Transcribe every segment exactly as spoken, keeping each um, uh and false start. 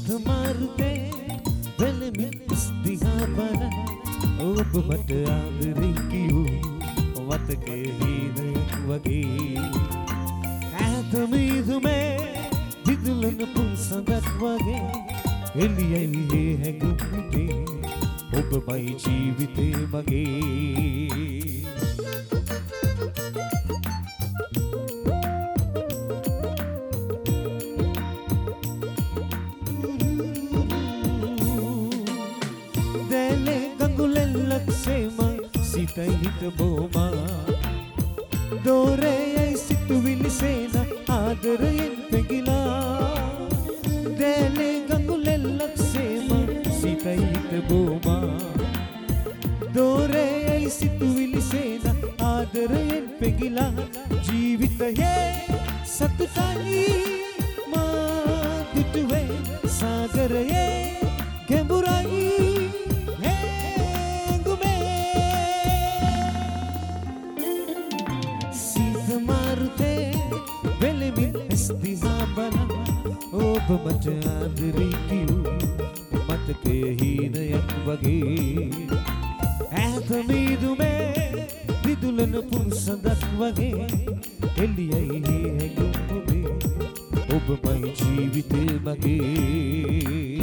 මාරුතේ වෙලමින් ස්දිහා බල ඔබ මට ආදරේ කියූ වතකේ හීනයක් වගේ ඈත මිදුමේ දිදුලන පුන්සඳක් වගේ එළියයි හැඟුම්ටේ ඔබමයි ජීවිතේ මගේ සිතයි හිත බොමා දෝරේයි සිතුවිලි සේන ආදරයෙන් පැගිලා දැලේ ගඟුලෙල්ලක් සේම සිතයි හිත බොමා දෝරේයි සිතුවිලි සේන ආදරයෙන් පැගිලා ජීවිතයේ සතුටයි මා දුටුවේ සාගරයේ ගැඹුරයි ඔබ මට ආදරේ කියූ මතකයේ හීනයක් වගේ ඈත මිදුමේ දිදුලන පුන්සඳක් වගේ එළියයි හැඟුම් ඔබේ ඔබමයි ජීවිතේ මගේ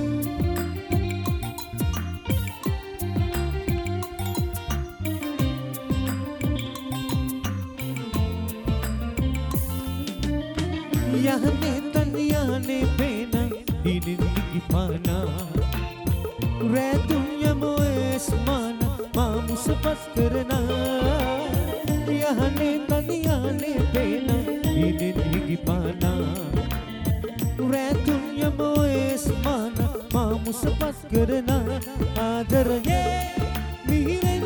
යහනේ තනියානේ පේන ඉනින් ඉපානා රැතුම් යමෝස් මාන මාමුසපත් කරනා යහනේ තනියානේ පේන ඉනින් ඉපානා රැතුම් යමෝස් මාන මාමුසපත් කරනා ආදරයේ මිහිරෙන්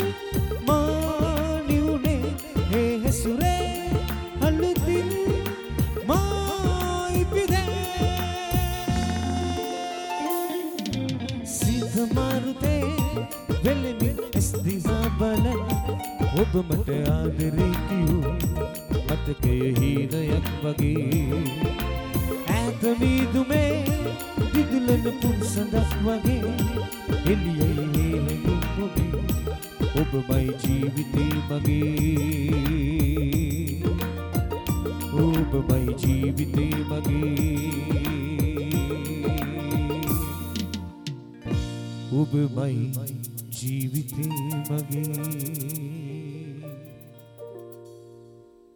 මානිුනේ හේ හසුරේ අලුතින් මාරුතේ වෙලමින් ස්දිහා බල ඔබ මට ආදරේ කියූ මතකයේ හීනයක් වගේ ඈත මිදුමේ දිදුලන පුන්සඳක් වගේ එළියයි හැඟුම් ඔබේ ඔබමයි ජීවිතේ මගේ ඔබමයි ජීවිතේ මගේ ඔබමයි ජීවිතේ මගේ